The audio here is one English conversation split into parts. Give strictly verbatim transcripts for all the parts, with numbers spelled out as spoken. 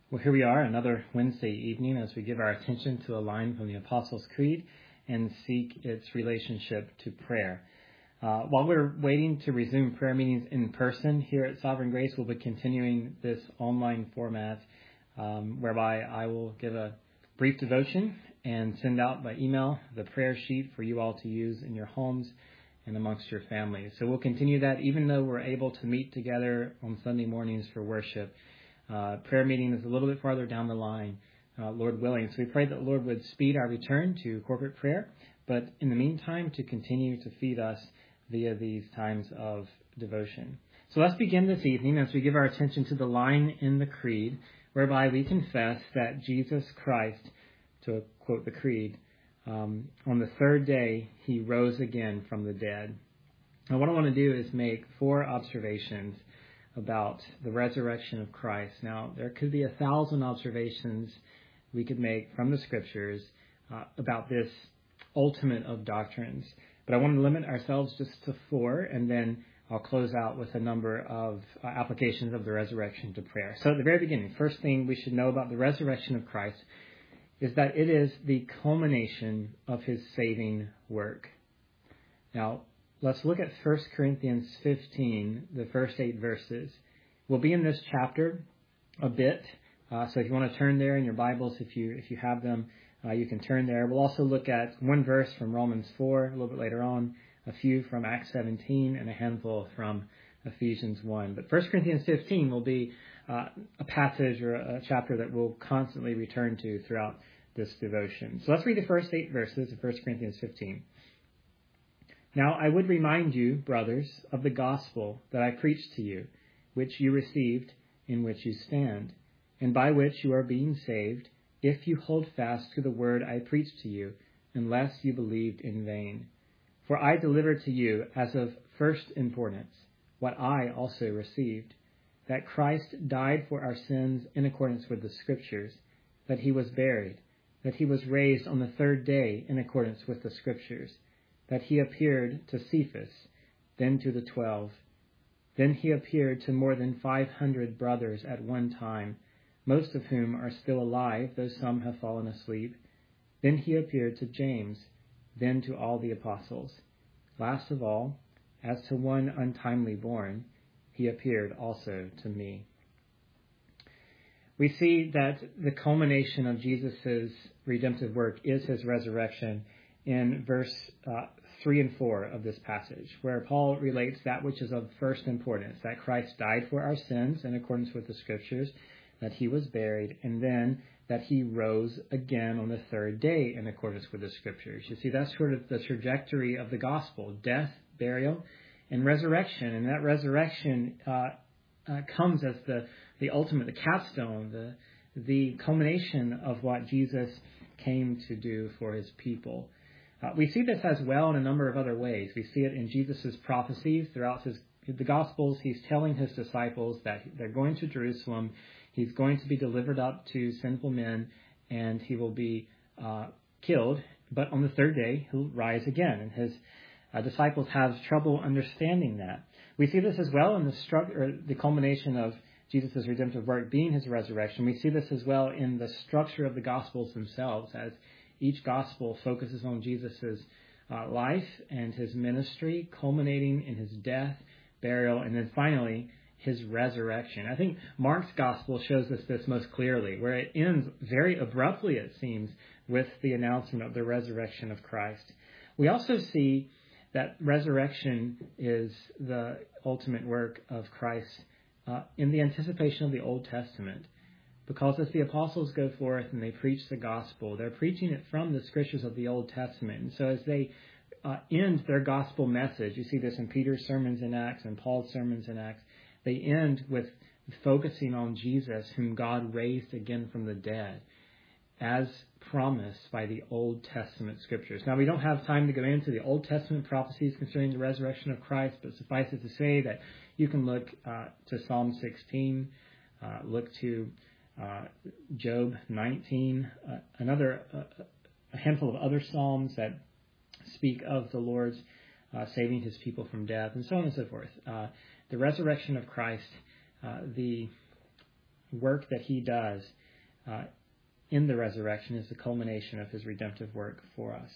Well, here we are, another Wednesday evening as we give our attention to a line from the Apostles' Creed and seek its relationship to prayer. Uh, while we're waiting to resume prayer meetings in person here at Sovereign Grace, we'll be continuing this online format um, whereby I will give a brief devotion and send out by email the prayer sheet for you all to use in your homes and amongst your families. So we'll continue that even though we're able to meet together on Sunday mornings for worship. Uh, prayer meeting is a little bit farther down the line, uh, Lord willing. So we pray that the Lord would speed our return to corporate prayer, but in the meantime, to continue to feed us via these times of devotion. So let's begin this evening as we give our attention to the line in the Creed, whereby we confess that Jesus Christ, to quote the Creed, um, on the third day, he rose again from the dead. Now, what I want to do is make four observations about the resurrection of Christ. Now, there could be a thousand observations we could make from the Scriptures uh, about this ultimate of doctrines, but I want to limit ourselves just to four, and then I'll close out with a number of uh, applications of the resurrection to prayer. So at the very beginning, first thing we should know about the resurrection of Christ is that it is the culmination of his saving work. Now, let's look at First Corinthians fifteen, the first eight verses. We'll be in this chapter a bit, uh, so if you want to turn there in your Bibles, if you if you have them, uh, you can turn there. We'll also look at one verse from Romans four a little bit later on, a few from Acts seventeen, and a handful from Ephesians one. But First Corinthians fifteen will be uh, a passage or a chapter that we'll constantly return to throughout this devotion. So let's read the first eight verses of First Corinthians fifteen. Now I would remind you, brothers, of the gospel that I preached to you, which you received, in which you stand, and by which you are being saved, if you hold fast to the word I preached to you, unless you believed in vain. For I delivered to you as of first importance what I also received, that Christ died for our sins in accordance with the Scriptures, that he was buried, that he was raised on the third day in accordance with the Scriptures, that he appeared to Cephas, then to the twelve. Then he appeared to more than five hundred brothers at one time, most of whom are still alive, though some have fallen asleep. Then he appeared to James, then to all the apostles. Last of all, as to one untimely born, he appeared also to me. We see that the culmination of Jesus' redemptive work is his resurrection in verse uh, three and four of this passage, where Paul relates that which is of first importance, that Christ died for our sins in accordance with the Scriptures, that he was buried, and then that he rose again on the third day in accordance with the Scriptures. You see, that's sort of the trajectory of the gospel: death, burial, and resurrection. And that resurrection uh, uh, comes as the, the ultimate, the capstone, the, the culmination of what Jesus came to do for his people. Uh, we see this as well in a number of other ways. We see it in Jesus' prophecies throughout his, the Gospels. He's telling his disciples that they're going to Jerusalem. He's going to be delivered up to sinful men, and he will be uh, killed. But on the third day, he'll rise again. And his uh, disciples have trouble understanding that. We see this as well in the, stru- or the culmination of Jesus' redemptive work being his resurrection. We see this as well in the structure of the Gospels themselves, as each gospel focuses on Jesus' uh, life and his ministry, culminating in his death, burial, and then finally his resurrection. I think Mark's gospel shows us this most clearly, where it ends very abruptly, it seems, with the announcement of the resurrection of Christ. We also see that resurrection is the ultimate work of Christ uh, in the anticipation of the Old Testament. Because as the apostles go forth and they preach the gospel, they're preaching it from the Scriptures of the Old Testament. And so as they uh, end their gospel message, you see this in Peter's sermons in Acts and Paul's sermons in Acts, they end with focusing on Jesus, whom God raised again from the dead, as promised by the Old Testament Scriptures. Now, we don't have time to go into the Old Testament prophecies concerning the resurrection of Christ, but suffice it to say that you can look uh, to Psalm sixteen, uh, look to Uh, Job nineteen, uh, another uh, a handful of other psalms that speak of the Lord's uh, saving his people from death, and so on and so forth. Uh, the resurrection of Christ, uh, the work that he does uh, in the resurrection is the culmination of his redemptive work for us.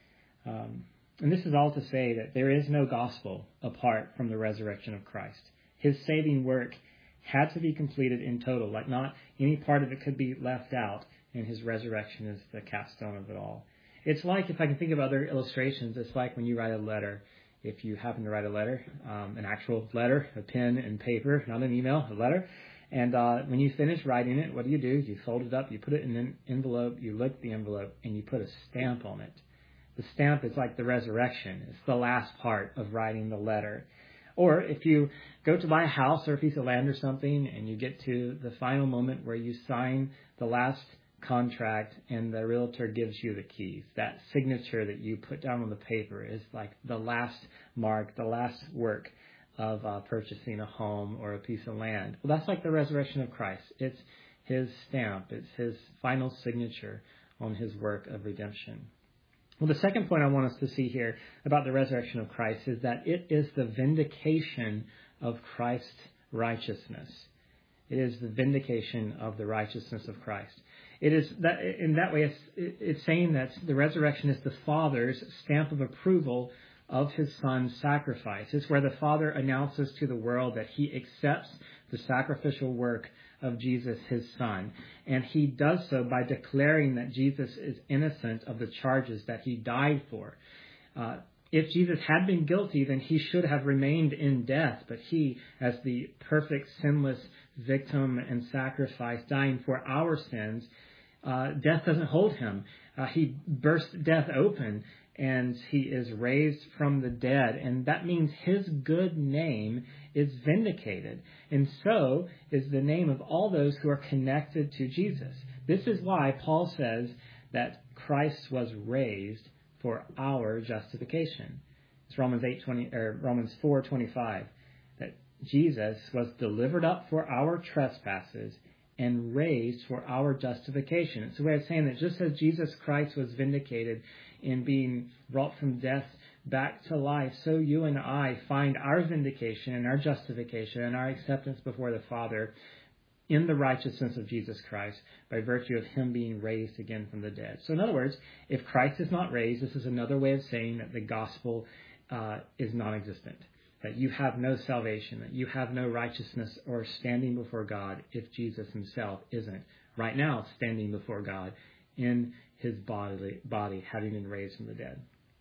Um, and this is all to say that there is no gospel apart from the resurrection of Christ. His saving work had to be completed in total, like not any part of it could be left out, and his resurrection is the capstone of it all. It's like, if I can think of other illustrations, it's like when you write a letter. If you happen to write a letter, um, an actual letter, a pen and paper, not an email, a letter, and uh, when you finish writing it, what do you do? You fold it up, you put it in an envelope, you lick the envelope, and you put a stamp on it. The stamp is like the resurrection. It's the last part of writing the letter. Or if you go to buy a house or a piece of land or something, and you get to the final moment where you sign the last contract and the realtor gives you the keys, that signature that you put down on the paper is like the last mark, the last work of uh, purchasing a home or a piece of land. Well, that's like the resurrection of Christ. It's his stamp. It's his final signature on his work of redemption. Well, the second point I want us to see here about the resurrection of Christ is that it is the vindication of Christ's righteousness. It is the vindication of the righteousness of Christ. It is that in that way, it's, it's saying that the resurrection is the Father's stamp of approval of his Son's sacrifice. It's where the Father announces to the world that he accepts the sacrificial work of Jesus, his Son. And he does so by declaring that Jesus is innocent of the charges that he died for. Uh, if Jesus had been guilty, then he should have remained in death. But he, as the perfect, sinless victim and sacrifice, dying for our sins, uh, death doesn't hold him. Uh, he burst death open, and he is raised from the dead. And that means his good name is vindicated. And so is the name of all those who are connected to Jesus. This is why Paul says that Christ was raised for our justification. It's Romans eight twenty or Romans four twenty-five, that Jesus was delivered up for our trespasses and raised for our justification. It's a way of saying that just as Jesus Christ was vindicated in being brought from death back to life, so you and I find our vindication and our justification and our acceptance before the Father in the righteousness of Jesus Christ by virtue of him being raised again from the dead. So in other words, if Christ is not raised, this is another way of saying that the gospel uh, is non-existent, that you have no salvation, that you have no righteousness or standing before God if Jesus himself isn't right now standing before God in his body, body having been raised from the dead.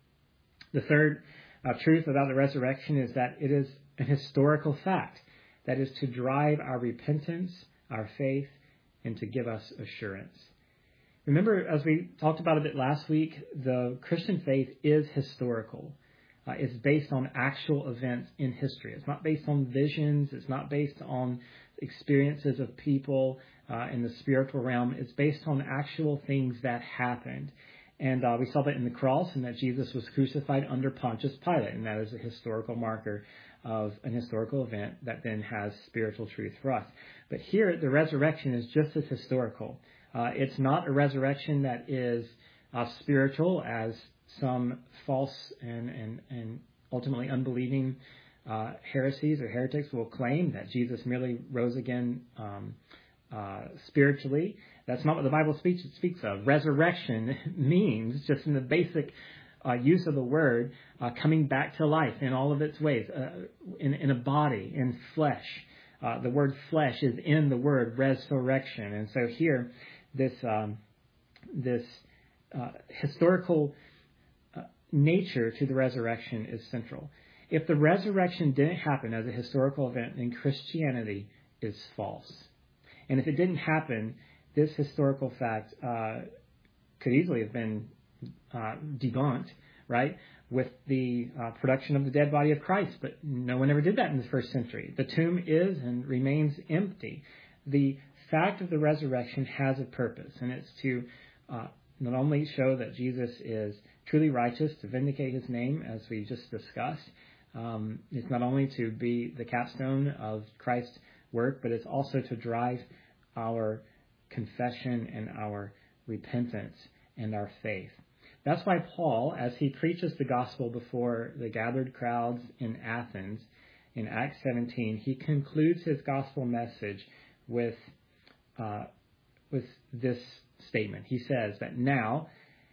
The third uh, truth about the resurrection is that it is an historical fact that is to drive our repentance, our faith, and to give us assurance. Remember, as we talked about a bit last week, the Christian faith is historical. Uh, it's based on actual events in history. It's not based on visions. It's not based on experiences of people uh, in the spiritual realm. It's based on actual things that happened. And uh, we saw that in the cross, and that Jesus was crucified under Pontius Pilate, and that is a historical marker of an historical event that then has spiritual truth for us. But here, the resurrection is just as historical. Uh, it's not a resurrection that is uh, spiritual, as some false and, and, and ultimately unbelieving uh, heresies or heretics will claim, that Jesus merely rose again um, uh, spiritually. That's not what the Bible speaks, speaks of. Resurrection means, just in the basic uh, use of the word, uh, coming back to life in all of its ways, uh, in, in a body, in flesh. Uh, the word flesh is in the word resurrection. And so here, this, um, this uh, historical uh, nature to the resurrection is central. If the resurrection didn't happen as a historical event, then Christianity is false. And if it didn't happen, this historical fact uh, could easily have been uh, debunked, right, with the uh, production of the dead body of Christ. But no one ever did that in the first century. The tomb is and remains empty. The fact of the resurrection has a purpose, and it's to uh, not only show that Jesus is truly righteous, to vindicate his name, as we just discussed. Um, it's not only to be the capstone of Christ's work, but it's also to drive our confession and our repentance and our faith. That's why Paul, as he preaches the gospel before the gathered crowds in Athens in Acts seventeen, he concludes his gospel message with uh, with this statement. He says that now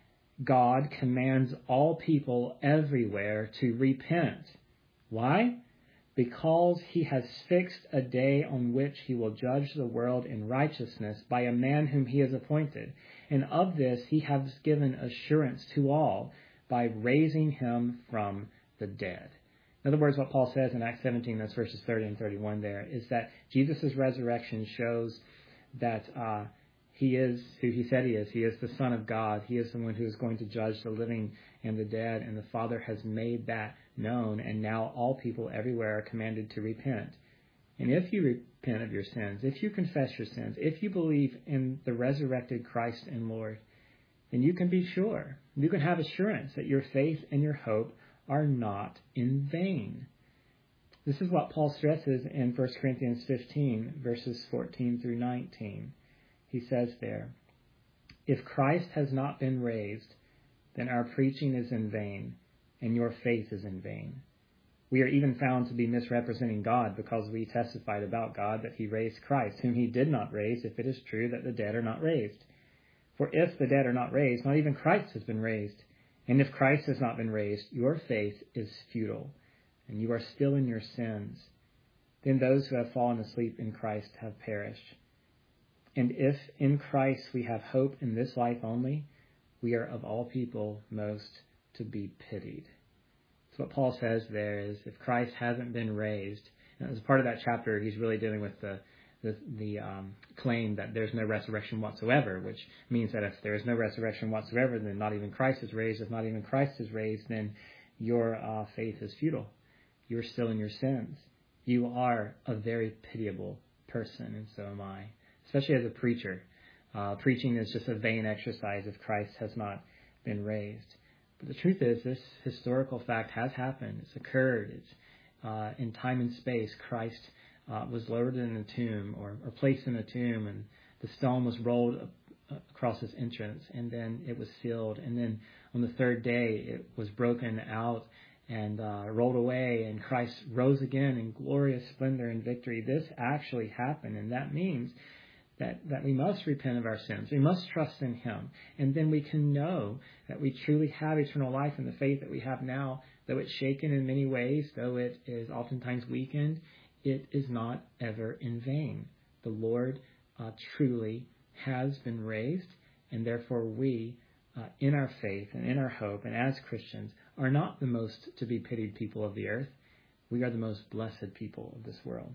God commands all people everywhere to repent. Why? Because he has fixed a day on which he will judge the world in righteousness by a man whom he has appointed. And of this he has given assurance to all by raising him from the dead. In other words, what Paul says in Acts seventeen, that's verses thirty and thirty-one there, is that Jesus' resurrection shows that uh, he is who he said he is. He is the Son of God. He is the one who is going to judge the living and the dead, and the Father has made that known, and now all people everywhere are commanded to repent. And if you repent of your sins, if you confess your sins, if you believe in the resurrected Christ and Lord, then you can be sure, you can have assurance that your faith and your hope are not in vain. This is what Paul stresses in First Corinthians fifteen, verses fourteen through nineteen. He says there, "If Christ has not been raised, then our preaching is in vain, and your faith is in vain. We are even found to be misrepresenting God, because we testified about God that he raised Christ, whom he did not raise, if it is true that the dead are not raised. For if the dead are not raised, not even Christ has been raised. And if Christ has not been raised, your faith is futile, and you are still in your sins. Then those who have fallen asleep in Christ have perished. And if in Christ we have hope in this life only, we are of all people most to be pitied." So what Paul says there is, if Christ hasn't been raised, and as part of that chapter, he's really dealing with the the, the um, claim that there's no resurrection whatsoever, which means that if there is no resurrection whatsoever, then not even Christ is raised. If not even Christ is raised, then your uh, faith is futile. You're still in your sins. You are a very pitiable person, and so am I, especially as a preacher. Uh, preaching is just a vain exercise if Christ has not been raised. But the truth is, this historical fact has happened. It's occurred. It's uh, in time and space. Christ uh, was lowered in a tomb, or, or placed in a tomb, and the stone was rolled up across his entrance, and then it was sealed. And then on the third day, it was broken out and uh, rolled away, and Christ rose again in glorious splendor and victory. This actually happened, and that means That, that we must repent of our sins. We must trust in him. And then we can know that we truly have eternal life in the faith that we have now. Though it's shaken in many ways, though it is oftentimes weakened, it is not ever in vain. The Lord uh, truly has been raised, and therefore we, uh, in our faith and in our hope and as Christians, are not the most to be pitied people of the earth. We are the most blessed people of this world.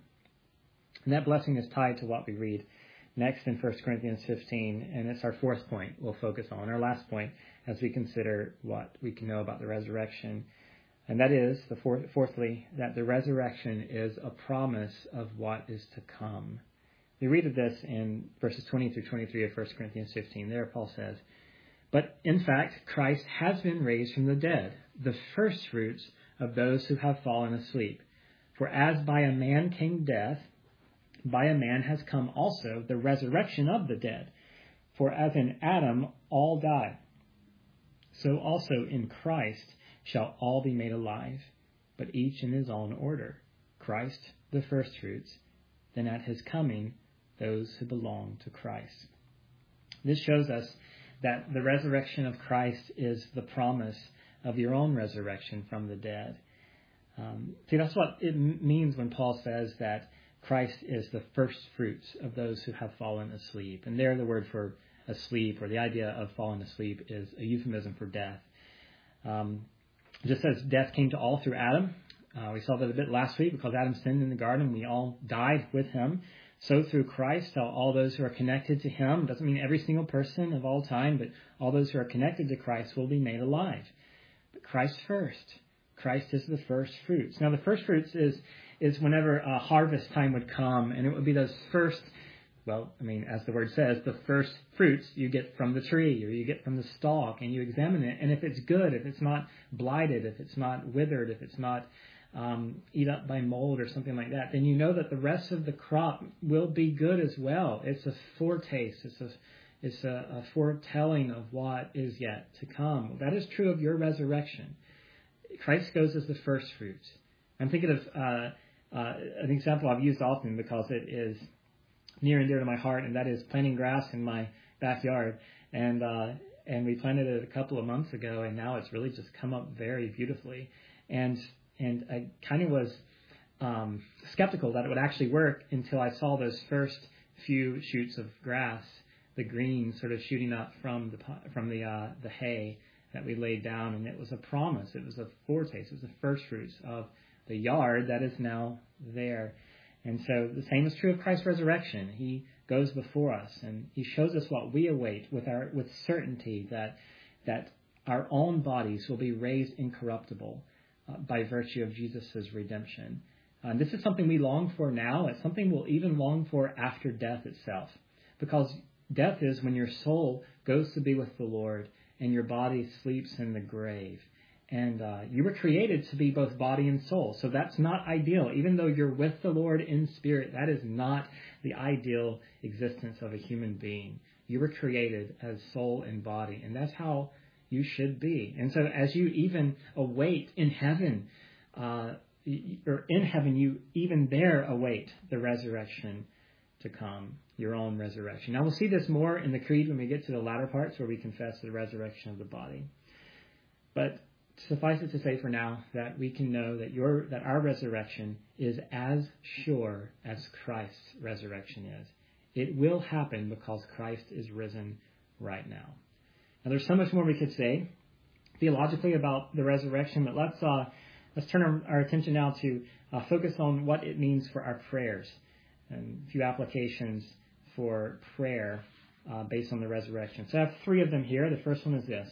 And that blessing is tied to what we read next in First Corinthians fifteen, and it's our fourth point we'll focus on, our last point, as we consider what we can know about the resurrection. And that is, the fourth, fourthly, that the resurrection is a promise of what is to come. We read of this in verses twenty through twenty-three of First Corinthians fifteen. There Paul says, "But in fact, Christ has been raised from the dead, the first fruits of those who have fallen asleep. For as by a man came death, by a man has come also the resurrection of the dead. For as in Adam all die, so also in Christ shall all be made alive, but each in his own order. Christ the firstfruits, then at his coming those who belong to Christ." This shows us that the resurrection of Christ is the promise of your own resurrection from the dead. Um, see, that's what it means when Paul says that Christ is the first fruits of those who have fallen asleep. And there the word for asleep, or the idea of fallen asleep, is a euphemism for death. Um, just as death came to all through Adam, uh, we saw that a bit last week, because Adam sinned in the garden, we all died with him. So through Christ, all those who are connected to him, doesn't mean every single person of all time, but all those who are connected to Christ will be made alive. But Christ first. Christ is the first fruits. Now the first fruits is is whenever uh, harvest time would come, and it would be those first, well, I mean, as the word says, the first fruits you get from the tree, or you get from the stalk, and you examine it, and if it's good, if it's not blighted, if it's not withered, if it's not um, eat up by mold or something like that, then you know that the rest of the crop will be good as well. It's a foretaste, it's a it's a, a foretelling of what is yet to come. That is true of your resurrection. Christ goes as the first fruits. I'm thinking of uh, uh, an example I've used often because it is near and dear to my heart, and that is planting grass in my backyard. And uh, and we planted it a couple of months ago, and now it's really just come up very beautifully. And and I kind of was um, skeptical that it would actually work until I saw those first few shoots of grass, the green sort of shooting up from the from the uh, the hay that we laid down, and it was a promise. It was a foretaste. It was the first fruits of the yard that is now there. And so the same is true of Christ's resurrection. He goes before us, and he shows us what we await with our with certainty that that our own bodies will be raised incorruptible uh, by virtue of Jesus' redemption. Uh, this is something we long for now. It's something we'll even long for after death itself, because death is when your soul goes to be with the Lord and your body sleeps in the grave. And uh, you were created to be both body and soul. So that's not ideal. Even though you're with the Lord in spirit, that is not the ideal existence of a human being. You were created as soul and body, and that's how you should be. And so as you even await in heaven, uh, or in heaven, you even there await the resurrection to come, your own resurrection. Now we'll see this more in the creed when we get to the latter parts where we confess the resurrection of the body. But suffice it to say for now that we can know that your that our resurrection is as sure as Christ's resurrection is. It will happen because Christ is risen right now. Now there's so much more we could say theologically about the resurrection, but let's uh, let's turn our, our attention now to uh, focus on what it means for our prayers, and a few applications for prayer uh, based on the resurrection. So I have three of them here. The first one is this: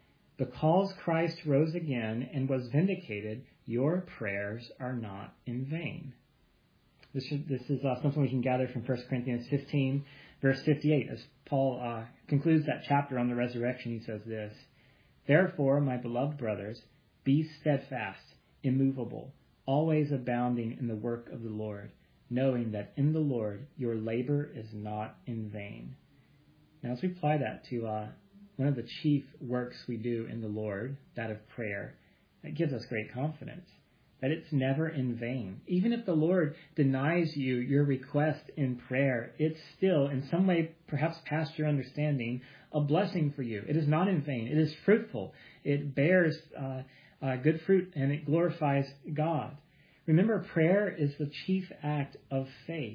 because Christ rose again and was vindicated, your prayers are not in vain. This is, this is uh, something we can gather from First Corinthians fifteen, verse fifty-eight. As Paul uh, concludes that chapter on the resurrection, he says this: Therefore, my beloved brothers, be steadfast, immovable, always abounding in the work of the Lord, knowing that in the Lord your labor is not in vain. Now, as we apply that to uh, one of the chief works we do in the Lord, that of prayer, that gives us great confidence that it's never in vain. Even if the Lord denies you your request in prayer, it's still, in some way, perhaps past your understanding, a blessing for you. It is not in vain. It is fruitful. It bears uh, uh, good fruit, and it glorifies God. Remember, prayer is the chief act of faith.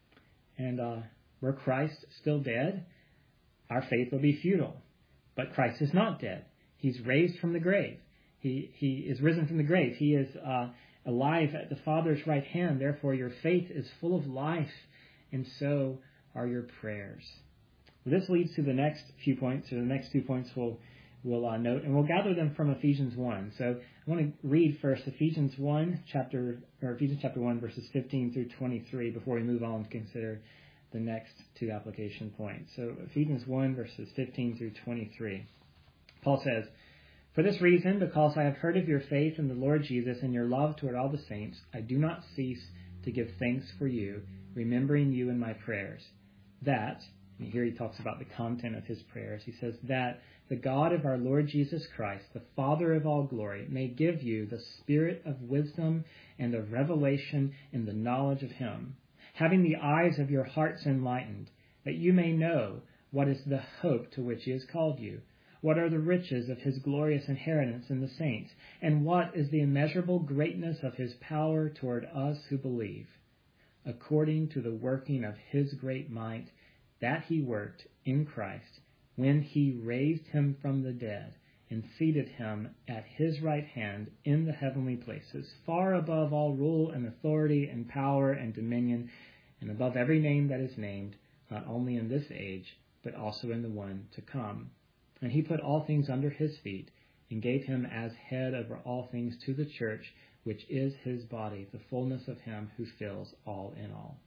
And uh, were Christ still dead, our faith will be futile. But Christ is not dead. He's raised from the grave. He he is risen from the grave. He is uh, alive at the Father's right hand. Therefore, your faith is full of life, and so are your prayers. Well, this leads to the next few points, or the next two points we'll, we'll uh, note, and we'll gather them from Ephesians one. So I want to read first Ephesians one, chapter or Ephesians chapter one, verses fifteen through twenty-three, before we move on to consider the next two application points. So Ephesians one, verses fifteen through twenty-three. Paul says, For this reason, because I have heard of your faith in the Lord Jesus and your love toward all the saints, I do not cease to give thanks for you, remembering you in my prayers. That, and here he talks about the content of his prayers, he says, that the God of our Lord Jesus Christ, the Father of all glory, may give you the spirit of wisdom and of revelation in the knowledge of him, having the eyes of your hearts enlightened, that you may know what is the hope to which he has called you, what are the riches of his glorious inheritance in the saints, and what is the immeasurable greatness of his power toward us who believe, according to the working of his great might that he worked in Christ, when he raised him from the dead and seated him at his right hand in the heavenly places, far above all rule and authority and power and dominion, and above every name that is named, not only in this age, but also in the one to come. And he put all things under his feet, and gave him as head over all things to the church, which is his body, the fullness of him who fills all in all.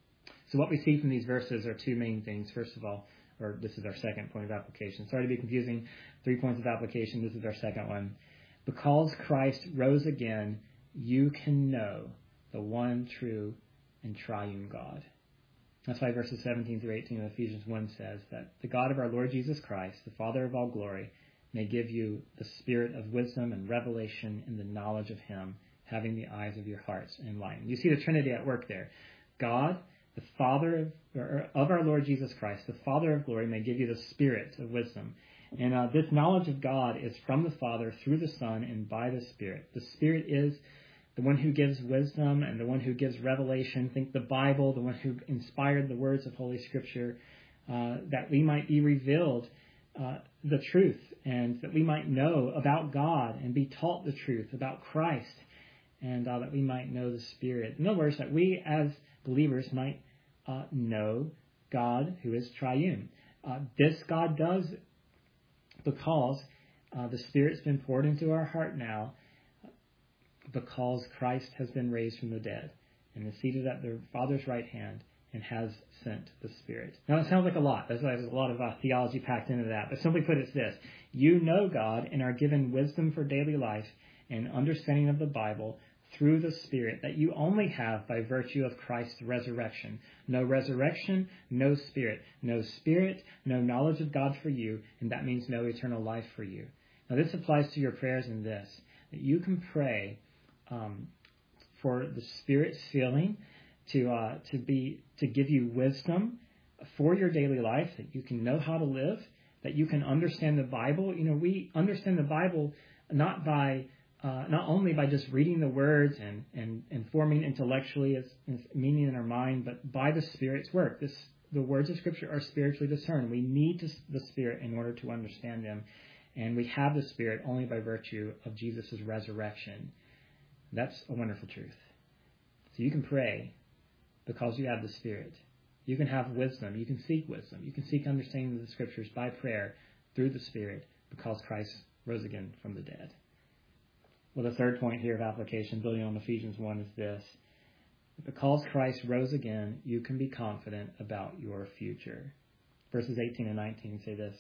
So what we see from these verses are two main things. First of all, or this is our second point of application. Sorry to be confusing. Three points of application. This is our second one. Because Christ rose again, you can know the one true and triune God. That's why verses seventeen through eighteen of Ephesians one says that the God of our Lord Jesus Christ, the Father of all glory, may give you the spirit of wisdom and revelation in the knowledge of him, having the eyes of your hearts enlightened. You see the Trinity at work there. God, the Father of, or of our Lord Jesus Christ, the Father of glory, may give you the spirit of wisdom. And uh, this knowledge of God is from the Father through the Son and by the Spirit. The Spirit is the one who gives wisdom and the one who gives revelation. Think the Bible, the one who inspired the words of Holy Scripture, uh, that we might be revealed uh, the truth and that we might know about God and be taught the truth about Christ, and uh, that we might know the Spirit. In other words, that we as believers might uh, know God who is triune. Uh, this God does because uh, the Spirit's been poured into our heart now, because Christ has been raised from the dead and is seated at the Father's right hand and has sent the Spirit. Now, it sounds like a lot. There's, there's a lot of uh, theology packed into that. But simply put, it's this. You know God and are given wisdom for daily life and understanding of the Bible through the Spirit that you only have by virtue of Christ's resurrection. No resurrection, no Spirit. No Spirit, no knowledge of God for you, and that means no eternal life for you. Now, this applies to your prayers in this, that you can pray um, for the Spirit's filling to uh, to be to give you wisdom for your daily life, that you can know how to live, that you can understand the Bible. You know, we understand the Bible not by Uh, not only by just reading the words and, and, and forming intellectually as, as meaning in our mind, but by the Spirit's work. This, the words of Scripture are spiritually discerned. We need to, the Spirit in order to understand them. And we have the Spirit only by virtue of Jesus' resurrection. That's a wonderful truth. So you can pray because you have the Spirit. You can have wisdom. You can seek wisdom. You can seek understanding of the Scriptures by prayer through the Spirit because Christ rose again from the dead. Well, the third point here of application, building on Ephesians one, is this. Because Christ rose again, you can be confident about your future. Verses eighteen and nineteen say this.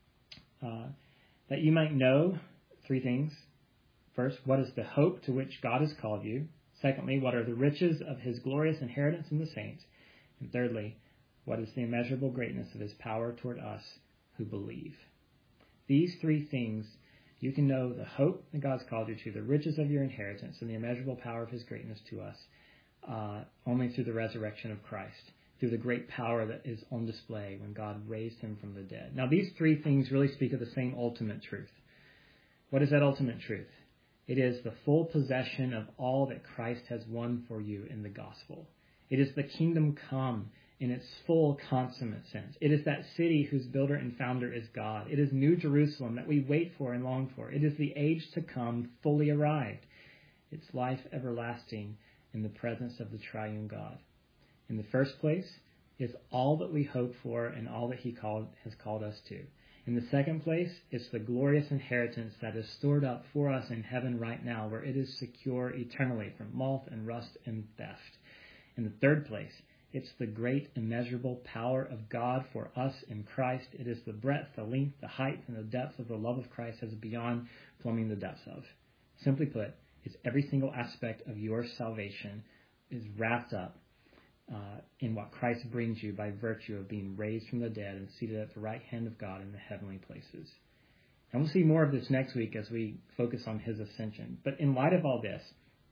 Uh, that you might know three things. First, what is the hope to which God has called you? Secondly, what are the riches of his glorious inheritance in the saints? And thirdly, what is the immeasurable greatness of his power toward us who believe? These three things, you can know the hope that God's called you to, the riches of your inheritance, and the immeasurable power of his greatness to us, uh, only through the resurrection of Christ, through the great power that is on display when God raised him from the dead. Now, these three things really speak of the same ultimate truth. What is that ultimate truth? It is the full possession of all that Christ has won for you in the gospel. It is the kingdom come in its full consummate sense. It is that city whose builder and founder is God. It is New Jerusalem that we wait for and long for. It is the age to come fully arrived. It's life everlasting in the presence of the triune God. In the first place, it's all that we hope for and all that he called, has called us to. In the second place, it's the glorious inheritance that is stored up for us in heaven right now, where it is secure eternally from moth and rust and theft. In the third place, it's the great immeasurable power of God for us in Christ. It is the breadth, the length, the height, and the depth of the love of Christ as beyond plumbing the depths of. Simply put, it's every single aspect of your salvation is wrapped up uh, in what Christ brings you by virtue of being raised from the dead and seated at the right hand of God in the heavenly places. And we'll see more of this next week as we focus on his ascension. But in light of all this,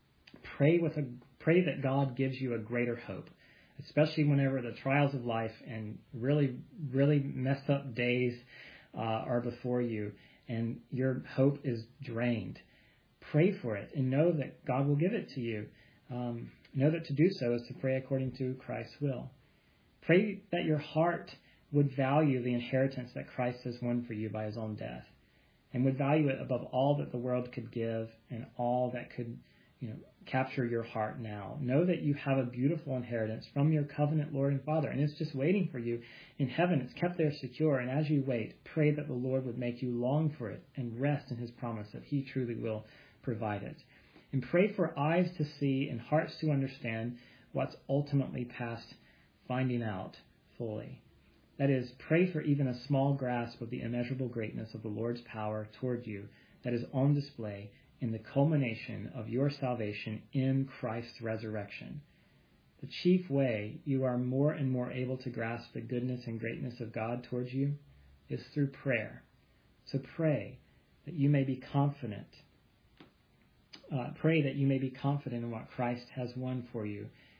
pray with a pray that God gives you a greater hope, especially whenever the trials of life and really, really messed up days uh, are before you and your hope is drained. Pray for it and know that God will give it to you. Um, know that to do so is to pray according to Christ's will. Pray that your heart would value the inheritance that Christ has won for you by his own death and would value it above all that the world could give and all that could, you know, capture your heart now. Know that you have a beautiful inheritance from your covenant Lord and Father, and it's just waiting for you in heaven. It's kept there secure, and as you wait, pray that the Lord would make you long for it and rest in his promise that he truly will provide it. And pray for eyes to see and hearts to understand what's ultimately past finding out fully. That is, pray for even a small grasp of the immeasurable greatness of the Lord's power toward you that is on display in the culmination of your salvation in Christ's resurrection. The chief way you are more and more able to grasp the goodness and greatness of God towards you is through prayer. So pray that you may be confident. Uh, pray that you may be confident in what Christ has won for you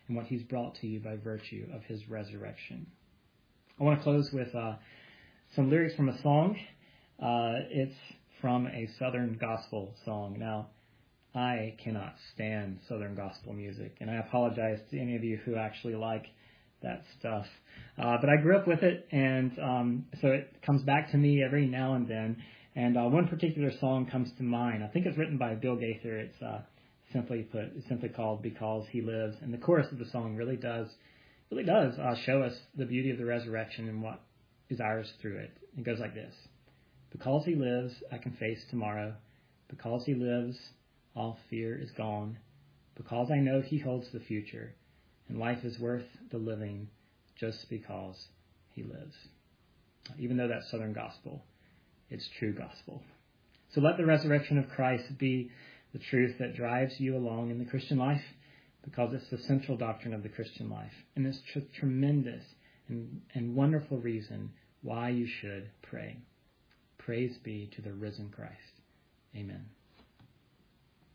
and what he's brought to you by virtue of his resurrection. I want to close with uh, some lyrics from a song. Uh, it's from a Southern gospel song. Now, I cannot stand Southern gospel music, and I apologize to any of you who actually like that stuff. Uh, but I grew up with it, and um, so it comes back to me every now and then. And uh, one particular song comes to mind. I think it's written by Bill Gaither. It's uh, simply put, it's simply called "Because He Lives," and the chorus of the song really does, really does uh, show us the beauty of the resurrection and what is ours through it. It goes like this: "Because He lives, I can face tomorrow. Because He lives, all fear is gone. Because I know He holds the future, and life is worth the living, just because He lives." Even though that's Southern gospel, it's true gospel. So let the resurrection of Christ be the truth that drives you along in the Christian life, because it's the central doctrine of the Christian life. And it's a tremendous and, and wonderful reason why you should pray. Praise be to the risen Christ. Amen.